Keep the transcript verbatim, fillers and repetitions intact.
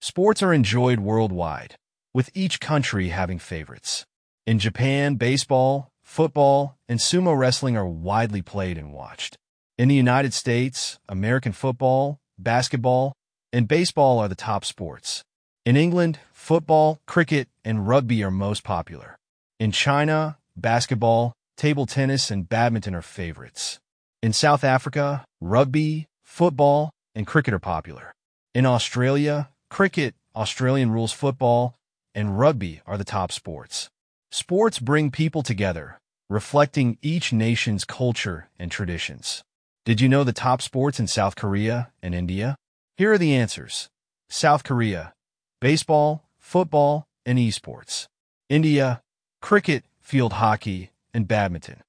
Sports are enjoyed worldwide, with each country having favorites. In Japan, baseball, football, and sumo wrestling are widely played and watched. In the United States, American football, basketball, and baseball are the top sports. In England, football, cricket, and rugby are most popular. In China, basketball, table tennis, and badminton are favorites. In South Africa, rugby, football, and cricket are popular. In Australia, cricket, Australian rules football, and rugby are the top sports. Sports bring people together, reflecting each nation's culture and traditions. Did you know the top sports in South Korea and India? Here are the answers. South Korea, baseball, football, and esports. India, cricket, field hockey, and badminton.